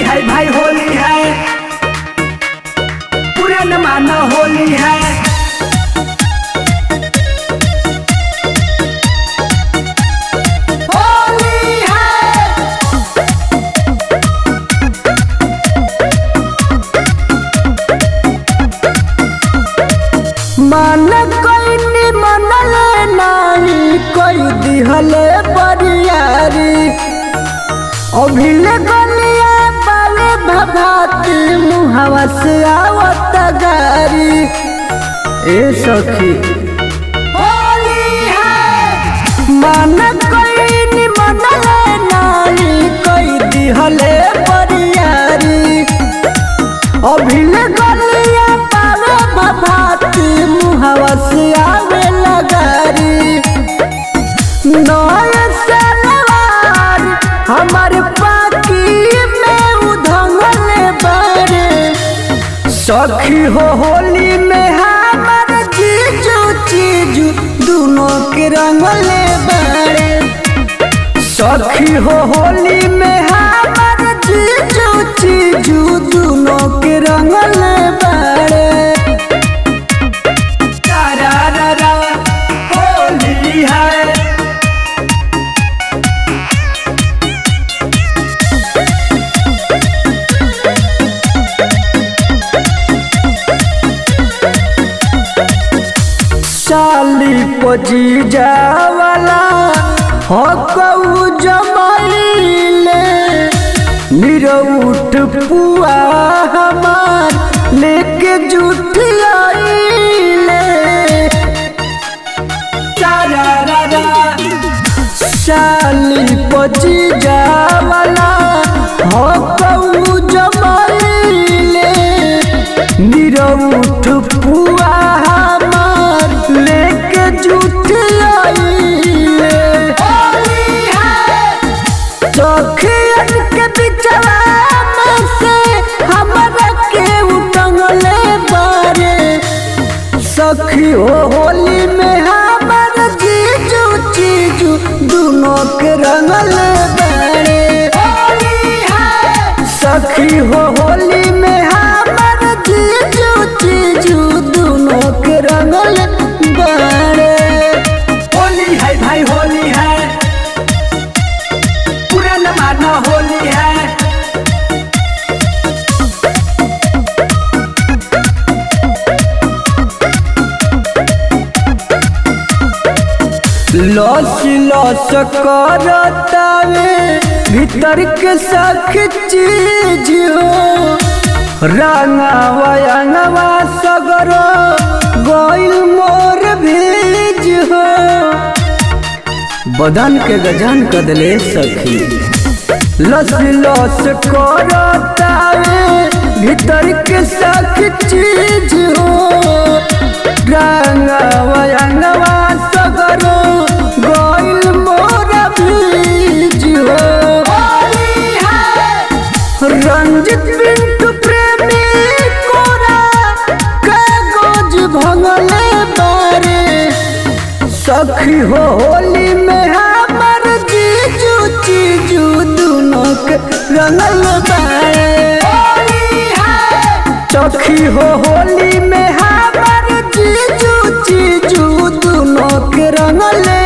है भाई होली है, पूरा न मानो होली है। होली है मन कोई मनल नाही कोई दिहले बरियारी अभिले गलिया बाले भभाती मुहावा से आवत गारी। ए सखी होली है मन कोई मनल नाही कोई दिहले बरियारी अभिले गलिया बाले भभाती मुहावा से आवे लगारी। नए सलवार हमारे पाकी में उधंगले बारे सखी हो होली में हमार जीजू चीजू दोनों के रंगले बारे। सखी हो होली में हमार जीजू चीजू दोनों के रंगले बारे। होली है साली पजीजा वाला हो कऊ जमाइले निरउठ पुआ हमार लेके जुठियाइले। साली पजीजा वाला हो कऊ जमाइले निरउठ पुआ लेके जुठियाइले। सखियन के बिचवा में से हमरा के उटंगले बारे। सखी हो होली में हमर जीजू चीजू दोनों के रंगले बारे। सखी हो होली में हमर जीजू चीजू दोनों के रंगले बारे। होली है भाई होली है, पूरा न मानो होली है। लस लस करतावे भीतर के सख चीज हो रंगावा अंगवा सगरो गोइल मोर भेज हो। बदन के गजन कदले सखी लस लस करतावे भीतर के सख चीज हो रंगावा अंगवा सगरो गोइल मोर भेज हो। रंजित पिंटू प्रेमी कोरा कागज भंगले बारे। सखी हो होली में हमर जीजू चीजू दोनों के रंगल बारे। सखी हो होली में हमर जीजू चीजू दोनों के रंगले